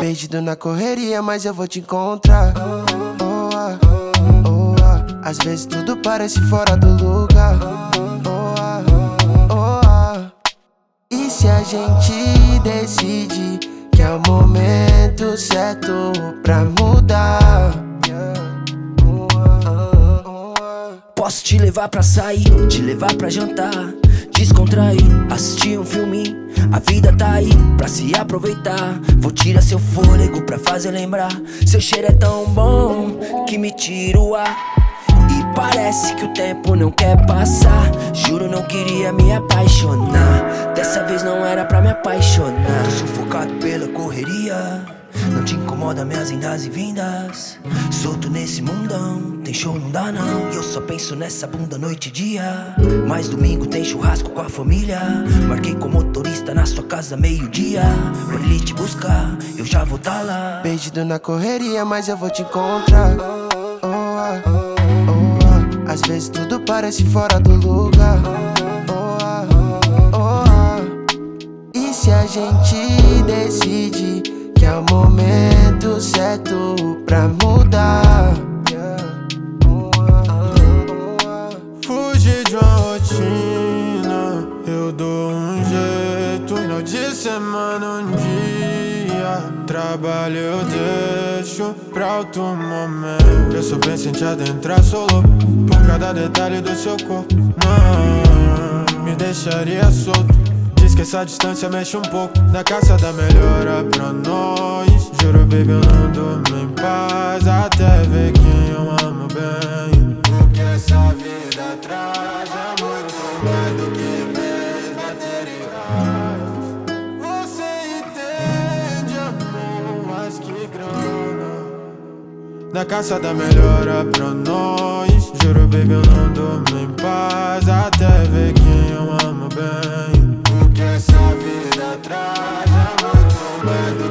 Perdido na correria, mas eu vou te encontrar. Oh, ah, oh, ah. Às vezes tudo parece fora do lugar. Oh, ah, oh, ah. E se a gente decide que é o momento certo pra mudar? Posso te levar pra sair, te levar pra jantar, descontrair, assistir um filme. A vida tá aí pra se aproveitar. Vou tirar seu fôlego pra fazer lembrar. Seu cheiro é tão bom que me tira o ar. E parece que o tempo não quer passar. Juro, não queria me apaixonar. Dessa vez não era pra me apaixonar. Tô sufocado pela correria. Não te incomoda minhas indas e vindas. Solto nesse mundão, tem show não dá não. E eu só penso nessa bunda noite e dia. Mas domingo tem churrasco com a família. Marquei com motorista na sua casa meio-dia. Pra ele te buscar, eu já vou tá lá. Perdido na correria, mas eu vou te encontrar. Oh, ah, oh, ah. Às vezes tudo parece fora do lugar. Oh, ah, oh, ah. E se a gente decide que é o momento certo pra mudar? Fugir de uma rotina, eu dou um jeito. Final de semana, um dia. Trabalho eu deixo pra outro momento. Eu só penso em te adentrar, sou louco por cada detalhe do seu corpo. Não me deixaria solto. Diz que essa distância mexe um pouco. Na caça da melhora pra nós. Juro, baby, eu não durmo em paz até ver quem eu amo bem. Porque essa vida traz é muito mais do que bens materiais. Você entende, amor, mais que grana. Na caça da melhora pra nós. Juro, baby, eu não durmo em paz até ver quem eu amo bem. Porque essa vida traz é muito mais do